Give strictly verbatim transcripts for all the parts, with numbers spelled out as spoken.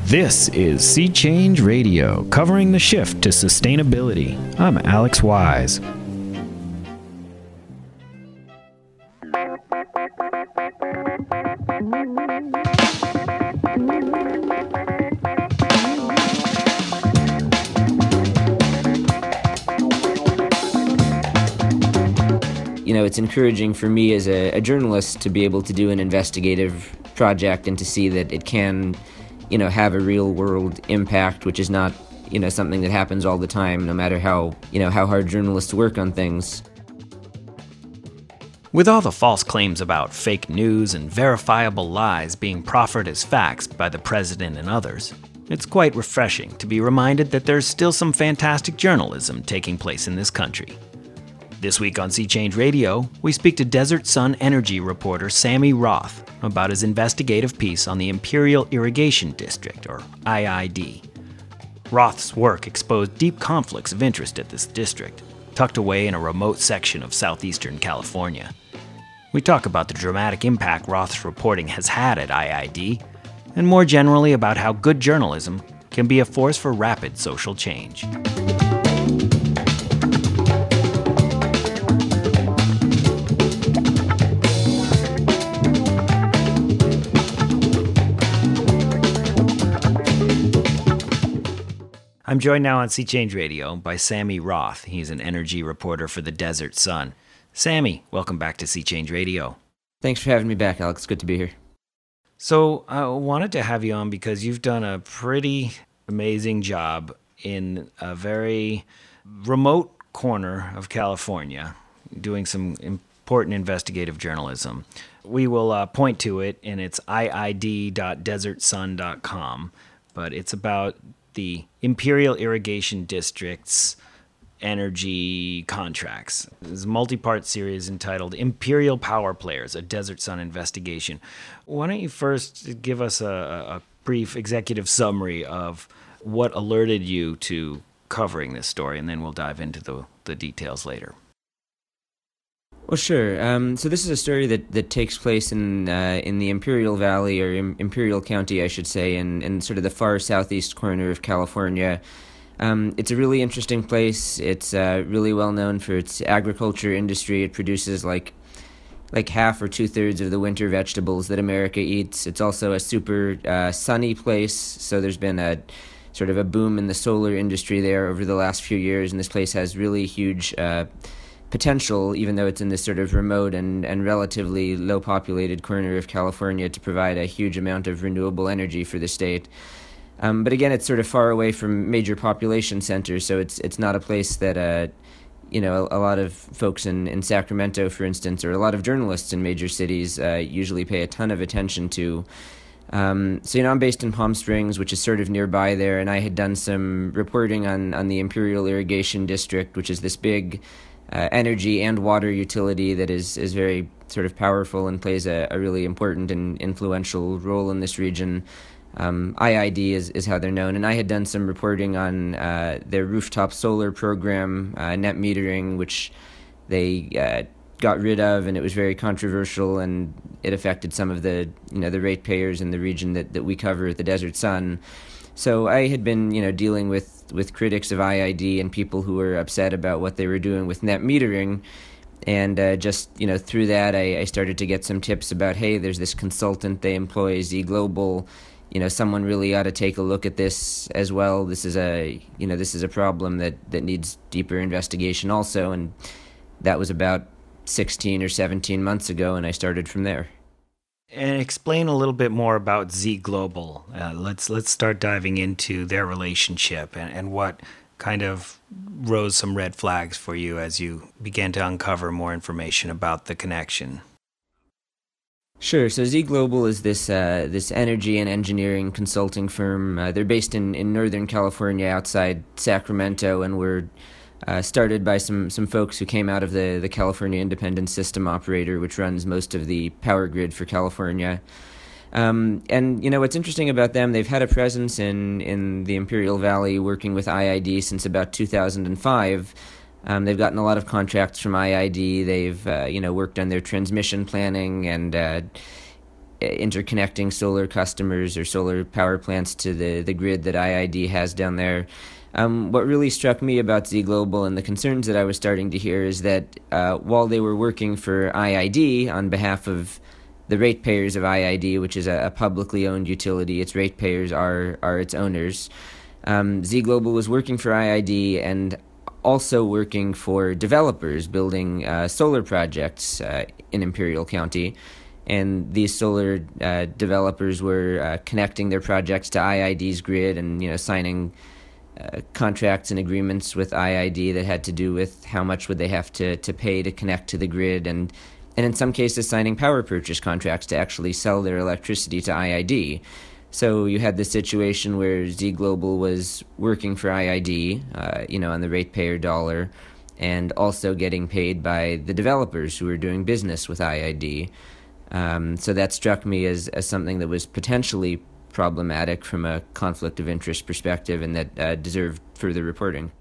This is Sea Change Radio, covering the shift to sustainability. I'm Alex Wise. You know, it's encouraging for me as a, a journalist to be able to do an investigative project and to see that it can, you know, have a real world impact, which is not, you know, something that happens all the time, no matter how, you know, how hard journalists work on things. With all the false claims about fake news and verifiable lies being proffered as facts by the president and others, it's quite refreshing to be reminded that there's still some fantastic journalism taking place in this country. This week on Sea Change Radio, we speak to Desert Sun Energy reporter Sammy Roth about his investigative piece on the Imperial Irrigation District, or I I D. Roth's work exposed deep conflicts of interest at this district, tucked away in a remote section of southeastern California. We talk about the dramatic impact Roth's reporting has had at I I D, and more generally about how good journalism can be a force for rapid social change. I'm joined now on Sea Change Radio by Sammy Roth. He's an energy reporter for the Desert Sun. Sammy, welcome back to Sea Change Radio. Thanks for having me back, Alex. Good to be here. So I wanted to have you on because you've done a pretty amazing job in a very remote corner of California, doing some important investigative journalism. We will uh, point to it, and it's I I D dot desert sun dot com, but it's about the Imperial Irrigation District's energy contracts. This is a multi-part series entitled Imperial Power Players, a Desert Sun Investigation. Why don't you first give us a, a brief executive summary of what alerted you to covering this story, and then we'll dive into the, the details later. Well, sure. Um, so this is a story that, that takes place in uh, in the Imperial Valley, or Im- Imperial County, I should say, in, in sort of the far southeast corner of California. Um, it's a really interesting place. It's uh, really well known for its agriculture industry. It produces like like half or two-thirds of the winter vegetables that America eats. It's also a super uh, sunny place, so there's been a sort of a boom in the solar industry there over the last few years, and this place has really huge Uh, potential, even though it's in this sort of remote and, and relatively low-populated corner of California, to provide a huge amount of renewable energy for the state. Um, but again, it's sort of far away from major population centers, so it's it's not a place that uh, you know a, a lot of folks in, in Sacramento, for instance, or a lot of journalists in major cities uh, usually pay a ton of attention to. Um, so, you know, I'm based in Palm Springs, which is sort of nearby there, and I had done some reporting on, on the Imperial Irrigation District, which is this big Uh, energy and water utility that is, is very sort of powerful and plays a, a really important and influential role in this region. Um, I I D is, is how they're known, and I had done some reporting on uh, their rooftop solar program, uh, net metering, which they uh, got rid of, and it was very controversial, and it affected some of the you know the ratepayers in the region that, that we cover at the Desert Sun. So I had been, you know, dealing with, with critics of I I D and people who were upset about what they were doing with net metering. And uh, just, you know, through that, I, I started to get some tips about, hey, there's this consultant they employ, Z Global. You know, someone really ought to take a look at this as well. This is a, you know, this is a problem that, that needs deeper investigation also. And that was about sixteen or seventeen months ago, and I started from there. And explain a little bit more about Z Global. Uh, let's let's start diving into their relationship and, and what kind of rose some red flags for you as you began to uncover more information about the connection. Sure. So Z Global is this uh, this energy and engineering consulting firm. Uh, they're based in, in Northern California, outside Sacramento, and we're Uh, started by some, some folks who came out of the, the California Independent System Operator, which runs most of the power grid for California. Um, and, you know, what's interesting about them, they've had a presence in, in the Imperial Valley working with I I D since about two thousand five. Um, they've gotten a lot of contracts from I I D. They've, uh, you know, worked on their transmission planning and uh, interconnecting solar customers or solar power plants to the, the grid that I I D has down there. Um, what really struck me about Z Global and the concerns that I was starting to hear is that uh, while they were working for I I D on behalf of the ratepayers of I I D, which is a, a publicly owned utility, its ratepayers are are its owners. Um, Z Global was working for I I D and also working for developers building uh, solar projects uh, in Imperial County. And these solar uh, developers were uh, connecting their projects to I I D's grid and, you know, signing uh, contracts and agreements with I I D that had to do with how much would they have to, to pay to connect to the grid, and and in some cases signing power purchase contracts to actually sell their electricity to I I D. So you had this situation where Z Global was working for I I D, uh, you know, on the ratepayer dollar, and also getting paid by the developers who were doing business with I I D. Um, so that struck me as, as something that was potentially problematic from a conflict of interest perspective, and that uh, deserved further reporting.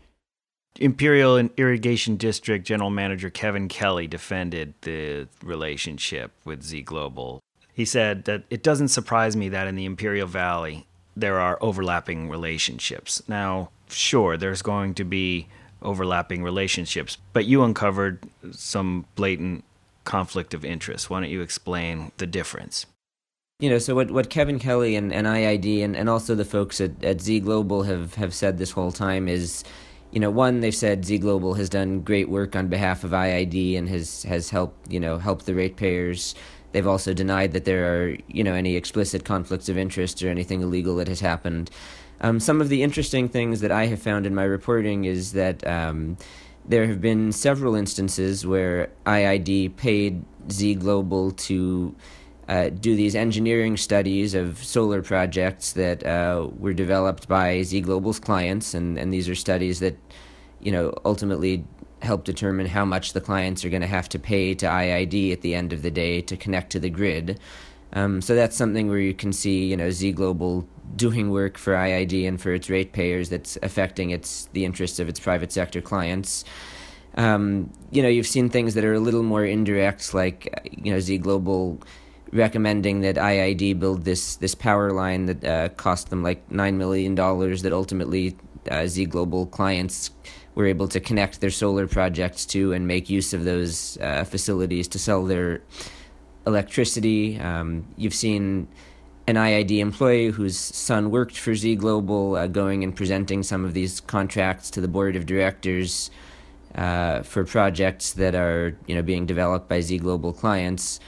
Imperial Irrigation District General Manager Kevin Kelly defended the relationship with Z Global. He said that it doesn't surprise me that in the Imperial Valley there are overlapping relationships. Now, sure, there's going to be overlapping relationships, but you uncovered some blatant conflict of interest. Why don't you explain the difference? You know, so what, what Kevin Kelly and, and I I D and, and also the folks at, at Z Global have, have said this whole time is, you know, one, they've said Z Global has done great work on behalf of I I D and has, has helped, you know, helped the ratepayers. They've also denied that there are, you know, any explicit conflicts of interest or anything illegal that has happened. Um, some of the interesting things that I have found in my reporting is that um, there have been several instances where I I D paid Z Global to uh, do these engineering studies of solar projects that uh, were developed by Z Global's clients, and, and these are studies that, you know, ultimately help determine how much the clients are going to have to pay to I I D at the end of the day to connect to the grid. Um, so that's something where you can see, you know, Z Global doing work for I I D and for its ratepayers that's affecting its the interests of its private sector clients. Um, you know, you've seen things that are a little more indirect, like, you know, Z Global recommending that I I D build this this power line that uh, cost them like nine million dollars that ultimately uh, Z Global clients were able to connect their solar projects to and make use of those uh, facilities to sell their electricity. Um, you've seen an I I D employee whose son worked for Z Global uh, going and presenting some of these contracts to the board of directors uh, for projects that are, you know, being developed by Z Global clients.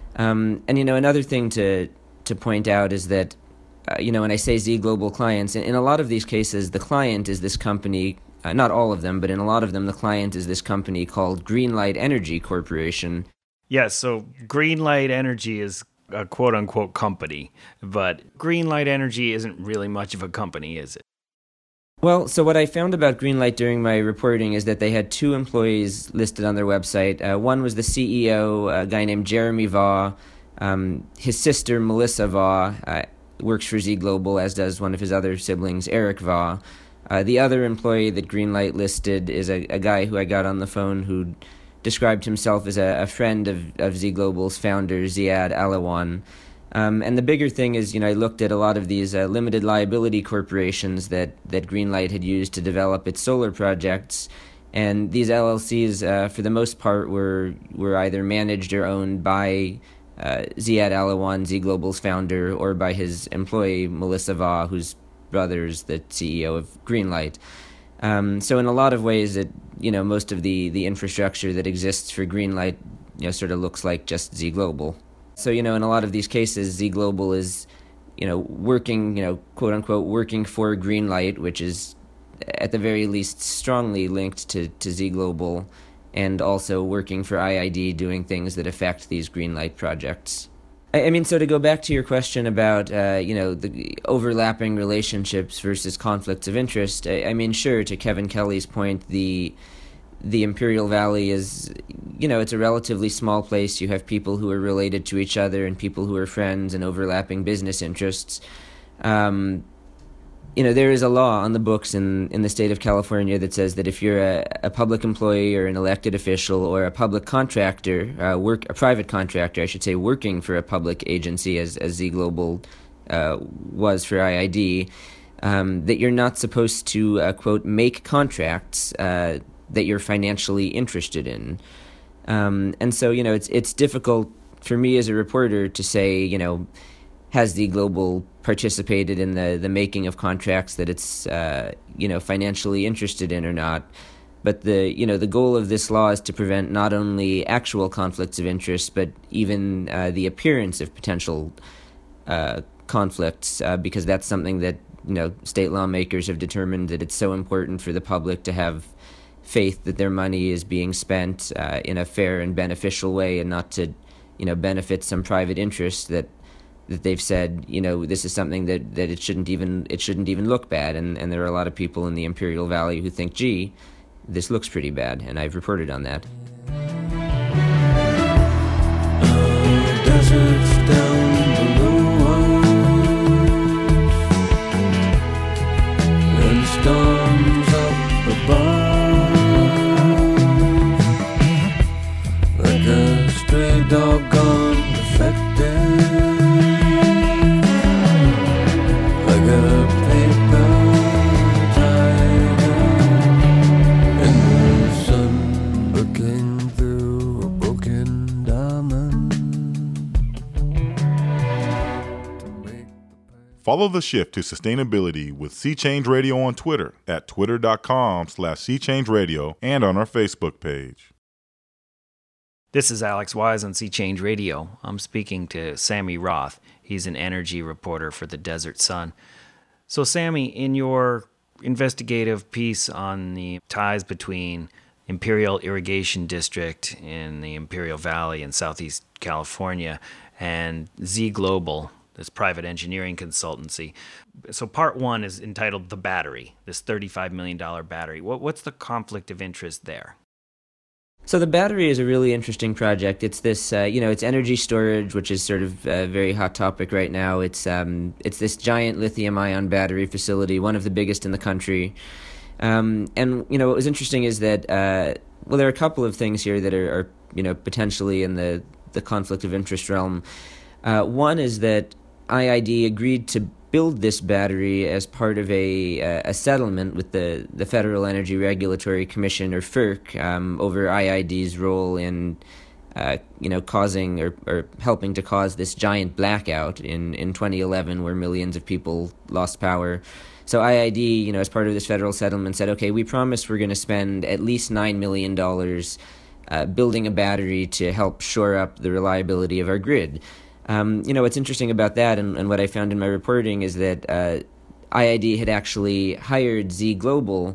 Um, and, you know, another thing to to point out is that, uh, you know, when I say Z Global clients, in, in a lot of these cases, the client is this company. Uh, not all of them, but in a lot of them, the client is this company called Greenlight Energy Corporation. Yes, so Greenlight Energy is a quote-unquote company, but Greenlight Energy isn't really much of a company, is it? Well, so what I found about Greenlight during my reporting is that they had two employees listed on their website. Uh, one was the C E O, a guy named Jeremy Vaugh. Um, his sister, Melissa Vaugh, uh, works for Z Global, as does one of his other siblings, Eric Vaugh. Uh, the other employee that Greenlight listed is a, a guy who I got on the phone who described himself as a, a friend of, of Z Global's founder, Ziad Alawan. Um, and the bigger thing is, you know, I looked at a lot of these uh, limited liability corporations that, that Greenlight had used to develop its solar projects. And these L L Cs, uh, for the most part, were were either managed or owned by uh, Ziad Alawan, Z Global's founder, or by his employee, Melissa Vaugh, who's brother is the C E O of Greenlight. Um, so in a lot of ways, it, you know, most of the, the infrastructure that exists for Greenlight, you know, sort of looks like just Z Global. So, you know, in a lot of these cases, Z Global is, you know, working, you know, quote unquote, working for Greenlight, which is at the very least strongly linked to, to Z Global, and also working for I I D doing things that affect these Greenlight projects. I mean, so to go back to your question about, uh, you know, the overlapping relationships versus conflicts of interest, I, I mean, sure, to Kevin Kelly's point, the the Imperial Valley is, you know, it's a relatively small place. You have people who are related to each other and people who are friends and overlapping business interests. Um, you know, there is a law on the books in, in the state of California that says that if you're a, a public employee or an elected official or a public contractor, uh, work a private contractor, I should say, working for a public agency, as, as Z Global uh, was for I I D, um, that you're not supposed to, uh, quote, make contracts uh, that you're financially interested in. Um, and so, you know, it's it's difficult for me as a reporter to say, you know, has Z Global participated in the, the making of contracts that it's, uh, you know, financially interested in or not. But the, you know, the goal of this law is to prevent not only actual conflicts of interest, but even uh, the appearance of potential uh, conflicts, uh, because that's something that, you know, state lawmakers have determined that it's so important for the public to have faith that their money is being spent uh, in a fair and beneficial way and not to, you know, benefit some private interest that that they've said, you know, this is something that, that it shouldn't even it shouldn't even look bad. And, and there are a lot of people in the Imperial Valley who think, gee, this looks pretty bad, and I've reported on that. Uh, deserts down below and storms up above, like a stray dog gone defective. Follow the shift to sustainability with Sea Change Radio on Twitter at twitter.com slash Sea Change Radio and on our Facebook page. This is Alex Wise on Sea Change Radio. I'm speaking to Sammy Roth. He's an energy reporter for the Desert Sun. So, Sammy, in your investigative piece on the ties between Imperial Irrigation District in the Imperial Valley in Southeast California and Z Global, this private engineering consultancy. So part one is entitled The Battery, this thirty-five million dollars battery. What, what's the conflict of interest there? So the battery is a really interesting project. It's this, uh, you know, it's energy storage, which is sort of a very hot topic right now. It's um, it's this giant lithium-ion battery facility, one of the biggest in the country. Um, and, you know, what was interesting is that, uh, well, there are a couple of things here that are, are you know, potentially in the, the conflict of interest realm. Uh, one is that I I D agreed to build this battery as part of a a settlement with the, the Federal Energy Regulatory Commission, or F E R C, um, over I I D's role in, uh, you know, causing or, or helping to cause this giant blackout in, in twenty eleven where millions of people lost power. So I I D, you know, as part of this federal settlement said, okay, we promise we're going to spend at least nine million dollars uh, building a battery to help shore up the reliability of our grid. Um, you know, what's interesting about that, and, and what I found in my reporting, is that uh, I I D had actually hired Z Global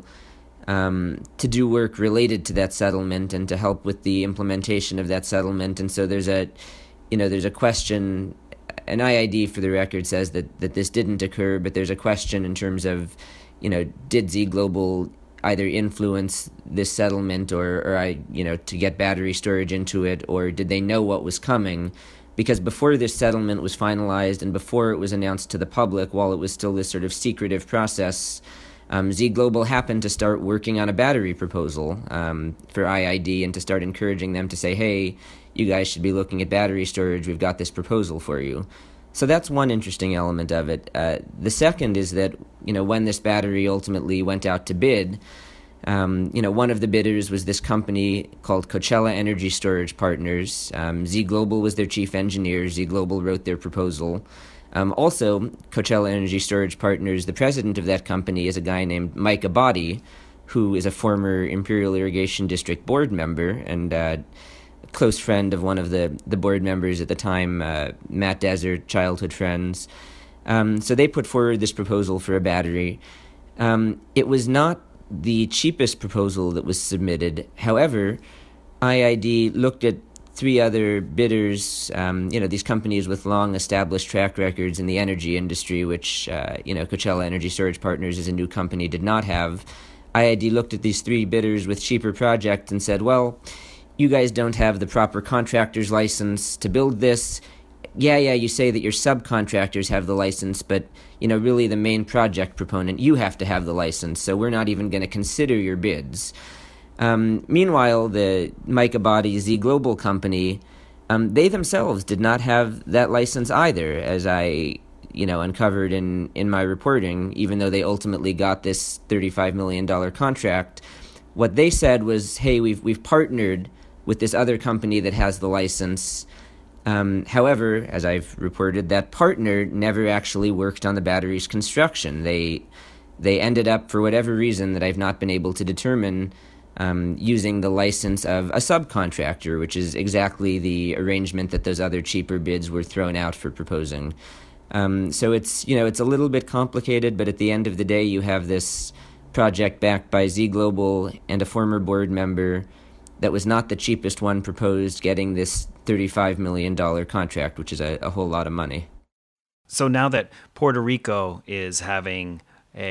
um, to do work related to that settlement and to help with the implementation of that settlement. And so there's a, you know, there's a question, and I I D, for the record, says that, that this didn't occur, but there's a question in terms of, you know, did Z Global either influence this settlement or, or I, you know, to get battery storage into it, or did they know what was coming? Because before this settlement was finalized and before it was announced to the public, while it was still this sort of secretive process, um, Z Global happened to start working on a battery proposal um, for I I D and to start encouraging them to say, hey, you guys should be looking at battery storage. We've got this proposal for you. So that's one interesting element of it. Uh, the second is that, you know, when this battery ultimately went out to bid, Um, you know, one of the bidders was this company called Coachella Energy Storage Partners. Um, Z Global was their chief engineer. Z Global wrote their proposal. Um, also, Coachella Energy Storage Partners, the president of that company is a guy named Mike Abadi, who is a former Imperial Irrigation District board member and uh, a close friend of one of the, the board members at the time, uh, Matt Desert, childhood friends. Um, so they put forward this proposal for a battery. Um, it was not the cheapest proposal that was submitted. However, I I D looked at three other bidders, um, you know, these companies with long established track records in the energy industry, which, uh, you know, Coachella Energy Storage Partners is a new company, did not have. I I D looked at these three bidders with cheaper projects and said, well, you guys don't have the proper contractor's license to build this. yeah, yeah, you say that your subcontractors have the license, but, you know, really the main project proponent, you have to have the license, so we're not even going to consider your bids. Um, meanwhile, the Mike Abadi Z Global company, um, they themselves did not have that license either, as I, you know, uncovered in, in my reporting, even though they ultimately got this thirty-five million dollars contract. What they said was, hey, we've we've partnered with this other company that has the license. Um, however, as I've reported, that partner never actually worked on the battery's construction. They they ended up, for whatever reason that I've not been able to determine, um, using the license of a subcontractor, which is exactly the arrangement that those other cheaper bids were thrown out for proposing. Um, so it's, you know, it's a little bit complicated, but at the end of the day, you have this project backed by Z Global and a former board member that was not the cheapest one proposed, getting this thirty-five million dollars contract, which is a, a whole lot of money. So now that Puerto Rico is having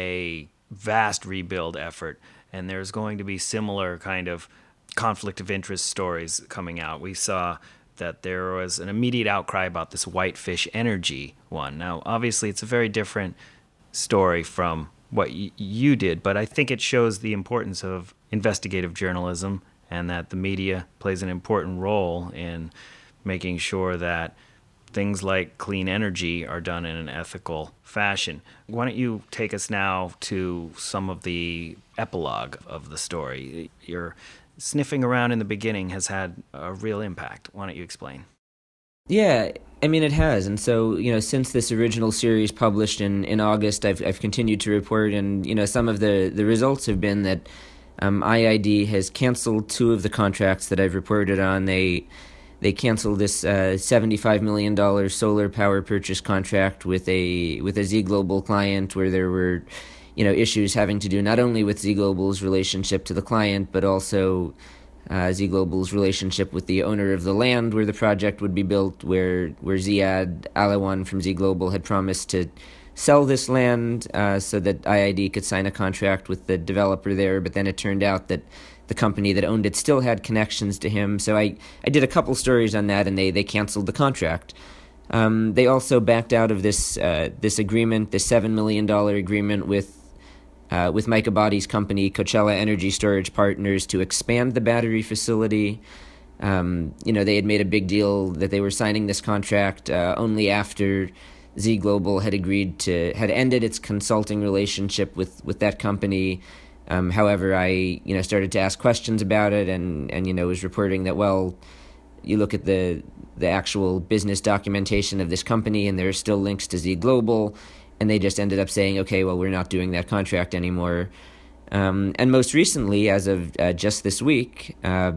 a vast rebuild effort, and there's going to be similar kind of conflict of interest stories coming out, we saw that there was an immediate outcry about this Whitefish Energy one. Now, obviously, it's a very different story from what y- you did, but I think it shows the importance of investigative journalism and that the media plays an important role in making sure that things like clean energy are done in an ethical fashion. Why don't you take us now to some of the epilogue of the story? Your sniffing around in the beginning has had a real impact. Why don't you explain? Yeah, I mean, it has. And so, you know, since this original series published in, in August, I've I've continued to report, and, you know, some of the, the results have been that um, I I D has canceled two of the contracts that I've reported on. They they canceled this uh, seventy-five million dollars solar power purchase contract with a with a Z Global client, where there were, you know, issues having to do not only with Z Global's relationship to the client, but also uh, Z Global's relationship with the owner of the land where the project would be built, where where Ziad Alawan from Z Global had promised to sell this land uh, so that I I D could sign a contract with the developer there. But then it turned out that the company that owned it still had connections to him. So I, I did a couple stories on that, and they, they canceled the contract. Um, they also backed out of this uh, this agreement, this seven million dollars agreement with uh, with Mike Abadi's company, Coachella Energy Storage Partners, to expand the battery facility. Um, you know, they had made a big deal that they were signing this contract uh, only after Z Global had agreed to, had ended its consulting relationship with, with that company. Um, however, I, you know, started to ask questions about it, and, and, you know, was reporting that, well, you look at the the actual business documentation of this company, and there are still links to Z Global, and they just ended up saying, okay, well, we're not doing that contract anymore. Um, and most recently, as of uh, just this week, uh,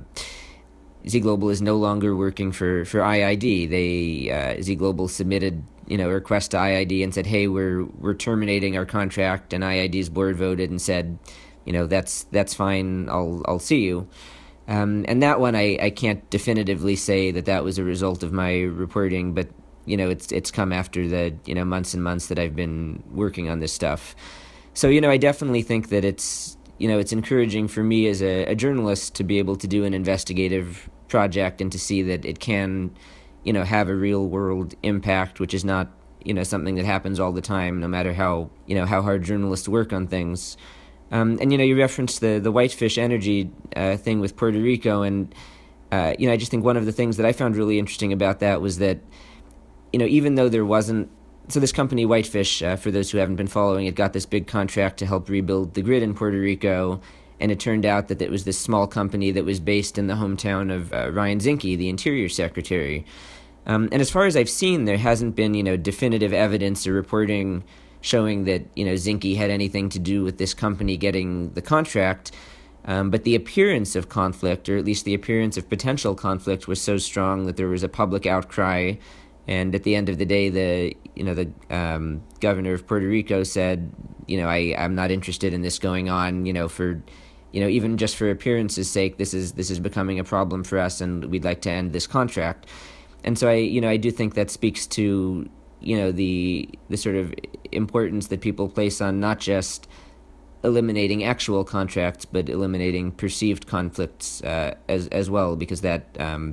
Z Global is no longer working for, for I I D. They uh, Z Global submitted, you know, a request to I I D and said, hey, we're we're terminating our contract, and I I D's board voted and said, you know, that's that's fine, I'll I'll see you. Um, and that one, I, I can't definitively say that that was a result of my reporting, but, you know, it's it's come after the, you know, months and months that I've been working on this stuff. So, you know, I definitely think that it's, you know, it's encouraging for me as a, a journalist to be able to do an investigative project and to see that it can, you know, have a real world impact, which is not, you know, something that happens all the time, no matter how, you know, how hard journalists work on things. Um, and, you know, you referenced the, the Whitefish Energy uh, thing with Puerto Rico. And, uh, you know, I just think one of the things that I found really interesting about that was that, you know, even though there wasn't, so this company Whitefish, uh, for those who haven't been following it, got this big contract to help rebuild the grid in Puerto Rico. And it turned out that it was this small company that was based in the hometown of uh, Ryan Zinke, the Interior Secretary. Um, and as far as I've seen, there hasn't been, you know, definitive evidence or reporting showing that, you know, Zinke had anything to do with this company getting the contract. Um, but the appearance of conflict, or at least the appearance of potential conflict, was so strong that there was a public outcry. And at the end of the day, the, you know, the um, governor of Puerto Rico said, you know, I, I'm not interested in this going on, you know, for, you know, even just for appearance's sake, this is this is becoming a problem for us, and we'd like to end this contract. And so I, you know, I do think that speaks to, you know, the the sort of importance that people place on not just eliminating actual contracts, but eliminating perceived conflicts uh, as as well, because that, um,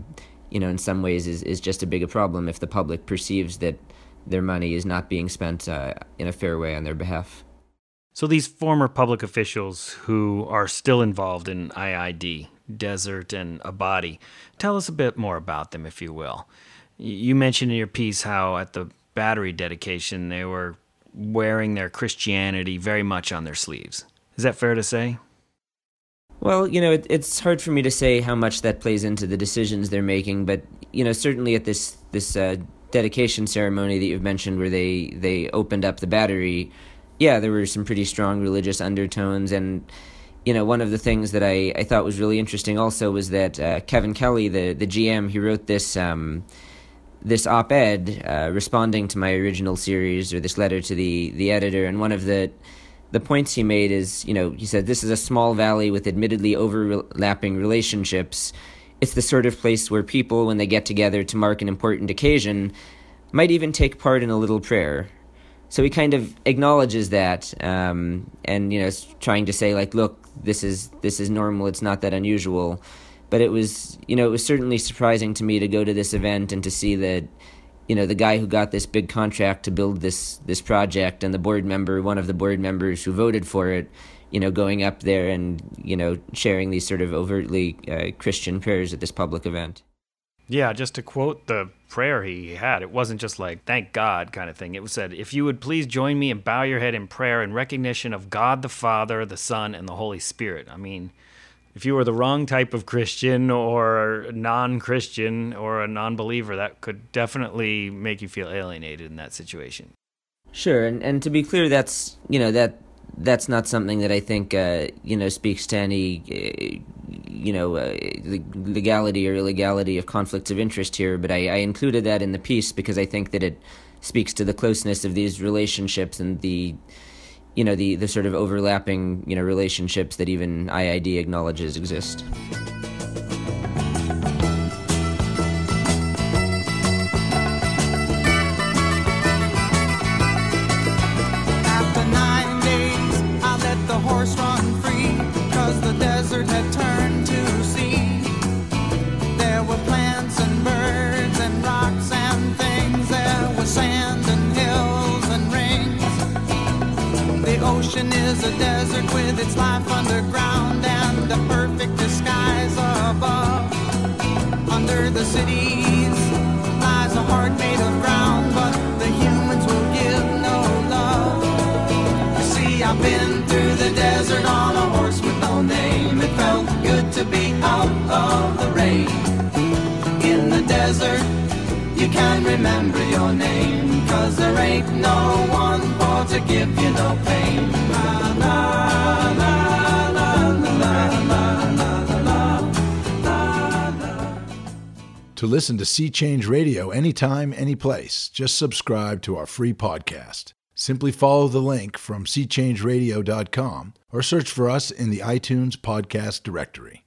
you know, in some ways is, is just a bigger problem if the public perceives that their money is not being spent uh, in a fair way on their behalf. So these former public officials who are still involved in I I D, Desert and Abadi, tell us a bit more about them, if you will. You mentioned in your piece how at the battery dedication they were wearing their Christianity very much on their sleeves. Is that fair to say? Well, you know, it, it's hard for me to say how much that plays into the decisions they're making, but, you know, certainly at this this uh, dedication ceremony that you've mentioned where they, they opened up the battery, yeah, there were some pretty strong religious undertones. And, you know, one of the things that I, I thought was really interesting also was that uh, Kevin Kelly, the, the G M, he wrote this um, this op-ed uh, responding to my original series, or this letter to the, the editor, and one of the the points he made is, you know, he said, this is a small valley with admittedly overlapping relationships. It's the sort of place where people, when they get together to mark an important occasion, might even take part in a little prayer. So he kind of acknowledges that, um, and, you know, trying to say, like, look, this is this is normal, it's not that unusual. But it was, you know, it was certainly surprising to me to go to this event and to see that, you know, the guy who got this big contract to build this this project and the board member, one of the board members who voted for it, you know, going up there and, you know, sharing these sort of overtly uh, Christian prayers at this public event. Yeah, just to quote the prayer he had, it wasn't just like, thank God kind of thing. It was said, if you would please join me and bow your head in prayer in recognition of God the Father, the Son, and the Holy Spirit. I mean, if you were the wrong type of Christian or non-Christian or a non-believer, that could definitely make you feel alienated in that situation. Sure, and, and to be clear, that's, you know, that that's not something that I think, uh, you know, speaks to any, uh, you know, uh, legality or illegality of conflicts of interest here, but I, I included that in the piece because I think that it speaks to the closeness of these relationships and the, you know, the, the sort of overlapping, you know, relationships that even I I D acknowledges exist. Is a desert with its life underground and a perfect disguise above. Under the cities lies a heart made of ground, but the humans will give no love. You see, I've been through the desert on a horse with no name. It felt good to be out of the rain. In the desert, you can remember your name, 'cause there ain't no one for to give you no pain. La, la, la, la, la, la, la, la, la, la. To listen to Sea Change Radio anytime, anyplace, just subscribe to our free podcast. Simply follow the link from sea change radio dot com or search for us in the iTunes podcast directory.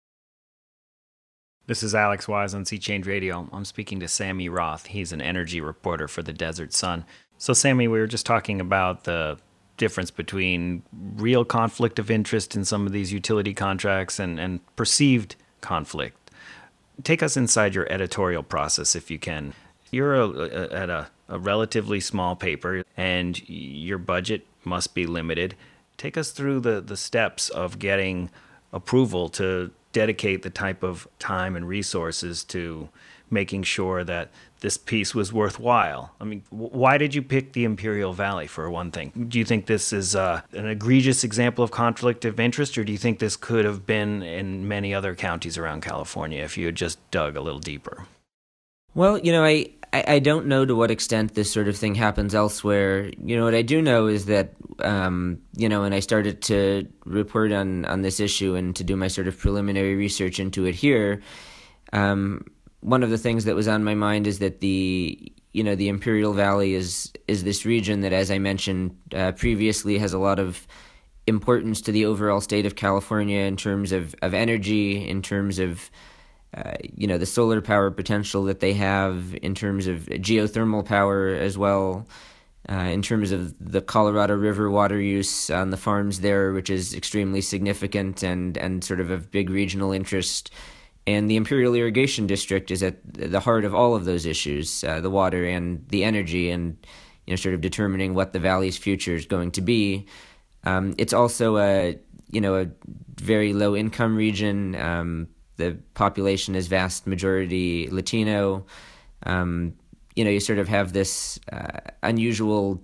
This is Alex Wise on Sea Change Radio. I'm speaking to Sammy Roth. He's an energy reporter for the Desert Sun. So, Sammy, we were just talking about the difference between real conflict of interest in some of these utility contracts and, and perceived conflict. Take us inside your editorial process, if you can. You're a, a, at a, a relatively small paper, and your budget must be limited. Take us through the, the steps of getting approval to dedicate the type of time and resources to making sure that this piece was worthwhile. I mean, w- why did you pick the Imperial Valley, for one thing? Do you think this is uh, an egregious example of conflict of interest, or do you think this could have been in many other counties around California if you had just dug a little deeper? Well, you know, I, I, I don't know to what extent this sort of thing happens elsewhere. You know, what I do know is that, um, you know, when I started to report on, on this issue and to do my sort of preliminary research into it here, um, one of the things that was on my mind is that the, you know, the Imperial Valley is is this region that, as I mentioned uh, previously, has a lot of importance to the overall state of California in terms of, of energy, in terms of, uh, you know, the solar power potential that they have, in terms of geothermal power as well, uh, in terms of the Colorado River water use on the farms there, which is extremely significant and, and sort of of big regional interest And the Imperial Irrigation District is at the heart of all of those issues, uh, the water and the energy, and you know, sort of determining what the valley's future is going to be. Um, it's also a you know a very low income region. Um, the population is vast majority Latino. Um, you know, you sort of have this uh, unusual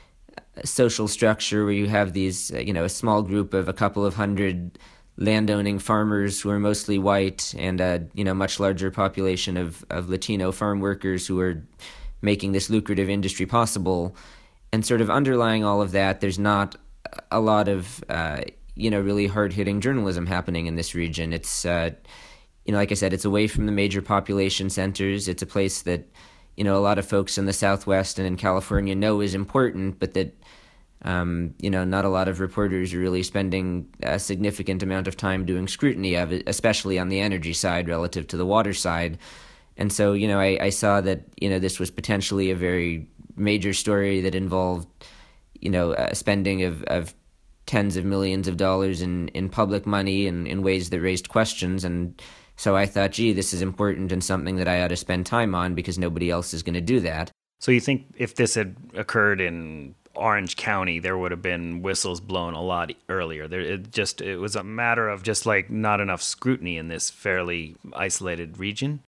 social structure where you have these, uh, you know, a small group of a couple of hundred landowning farmers who are mostly white, and a you know much larger population of, of Latino farm workers who are making this lucrative industry possible. And sort of underlying all of that, there's not a lot of uh, you know really hard-hitting journalism happening in this region. It's uh, you know like I said, it's away from the major population centers. It's a place that you know a lot of folks in the Southwest and in California know is important, but that Um, you know, not a lot of reporters are really spending a significant amount of time doing scrutiny of it, especially on the energy side relative to the water side. And so, you know, I, I saw that, you know, this was potentially a very major story that involved, you know, uh, spending of, of tens of millions of dollars in, in public money and in ways that raised questions. And so I thought, gee, this is important and something that I ought to spend time on because nobody else is going to do that. So you think if this had occurred in Orange County, there would have been whistles blown a lot earlier. There, it just it was a matter of just like not enough scrutiny in this fairly isolated region.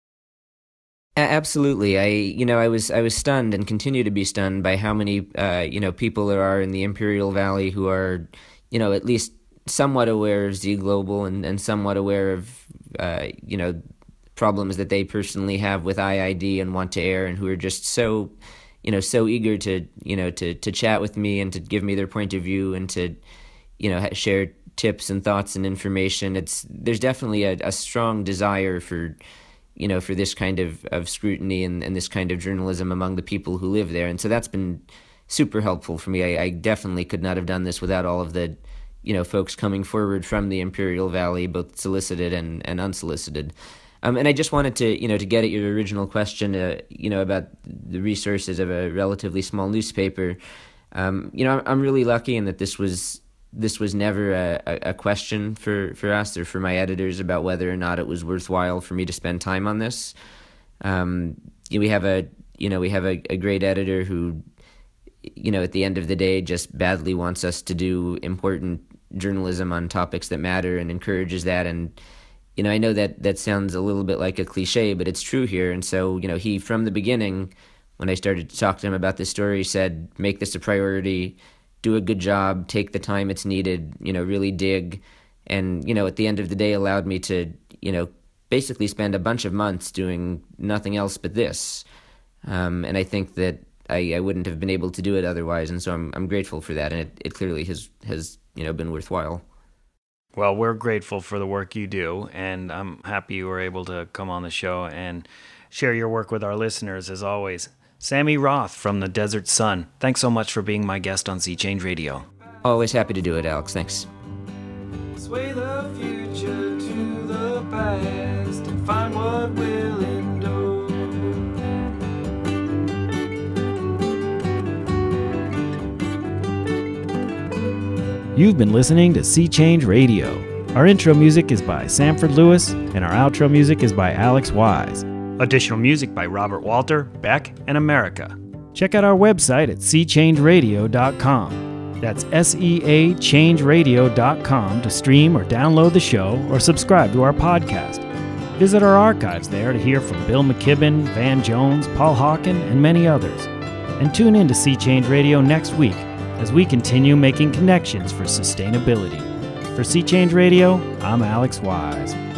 Absolutely, I you know I was I was stunned and continue to be stunned by how many uh, you know people there are in the Imperial Valley who are you know at least somewhat aware of Z Global and, and somewhat aware of uh, you know problems that they personally have with I I D and want to air, and who are just so. you know, so eager to, you know, to, to chat with me and to give me their point of view and to, you know, share tips and thoughts and information. It's, there's definitely a, a strong desire for, you know, for this kind of, of scrutiny and, and this kind of journalism among the people who live there. And so that's been super helpful for me. I, I definitely could not have done this without all of the, you know, folks coming forward from the Imperial Valley, both solicited and, and unsolicited. Um, and I just wanted to, you know, to get at your original question, uh, you know, about the resources of a relatively small newspaper. Um, you know, I'm really lucky in that this was this was never a, a question for, for us or for my editors about whether or not it was worthwhile for me to spend time on this. Um, you know, we have a, you know, we have a, a great editor who, you know, at the end of the day, just badly wants us to do important journalism on topics that matter and encourages that. And you know, I know that that sounds a little bit like a cliche, but it's true here. And so, you know, he, from the beginning, when I started to talk to him about this story, said, make this a priority, do a good job, take the time it's needed, you know, really dig. And, you know, at the end of the day, allowed me to, you know, basically spend a bunch of months doing nothing else but this. Um, and I think that I, I wouldn't have been able to do it otherwise. And so I'm I'm grateful for that. And it, it clearly has, has, you know, been worthwhile. Well, we're grateful for the work you do, and I'm happy you were able to come on the show and share your work with our listeners, as always. Sammy Roth from the Desert Sun, thanks so much for being my guest on Sea Change Radio. Always happy to do it, Alex. Thanks. Sway the future to the past and find what will endure. You've been listening to Sea Change Radio. Our intro music is by Sanford Lewis, and our outro music is by Alex Wise. Additional music by Robert Walter, Beck, and America. Check out our website at sea change radio dot com. That's S E A change radio dot com to stream or download the show or subscribe to our podcast. Visit our archives there to hear from Bill McKibben, Van Jones, Paul Hawken, and many others. And tune in to Sea Change Radio next week as we continue making connections for sustainability. For Sea Change Radio, I'm Alex Wise.